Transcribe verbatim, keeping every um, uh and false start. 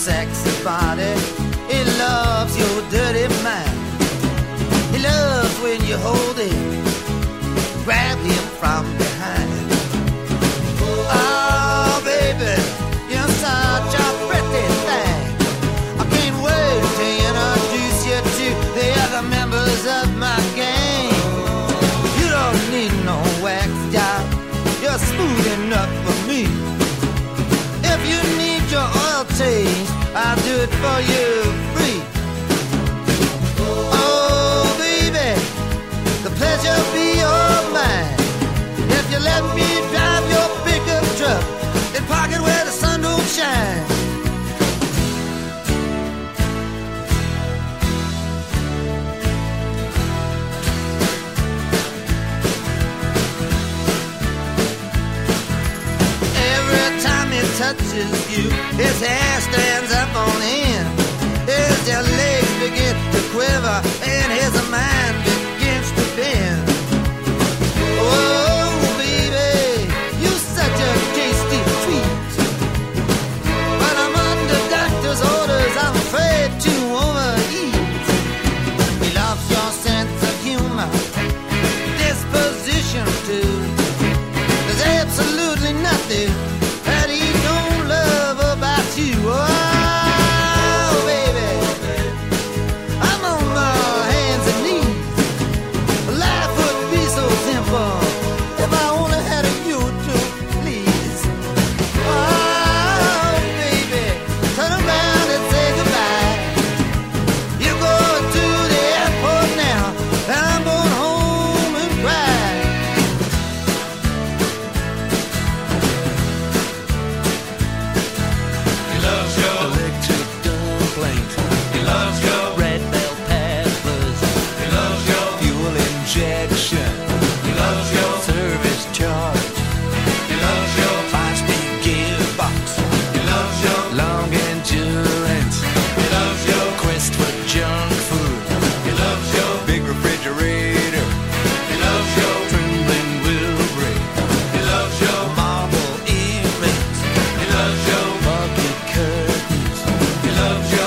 sexy body. He loves your dirty mind. He loves when you hold him, grab him from behind. Oh, baby, you're such a pretty thing. I can't wait to introduce you to the other members of my gang. You don't need no wax job, you're smooth enough for me. If you need your oil change, I'll do it for you free. Oh, baby, the pleasure be all mine. If you let me drive your pickup truck and park it where the sun don't shine. Every time he touches you, his hair stands up on end. His your legs begin to quiver and his mind begins to bend. Oh, baby, you're such a tasty treat. But I'm under doctor's orders, I'm afraid to overeat. He loves your sense of humor, disposition too. There's absolutely nothing that he don't love about you. Oh, baby, I'm on my hands and knees. Life would be so simple if I only had a you to please. Oh, baby, turn around and say goodbye. You're going to the airport now, and I'm going home and cry. He loves your electric dumplings. He loves your red bell peppers. He loves your fuel injection. He loves your service charge. He loves your five-speed gearbox. He loves your long endurance. He loves your quest for junk food. He loves your big refrigerator. He loves your trembling wheel brake. He loves your marble earrings. He loves your bucket curtains. He loves your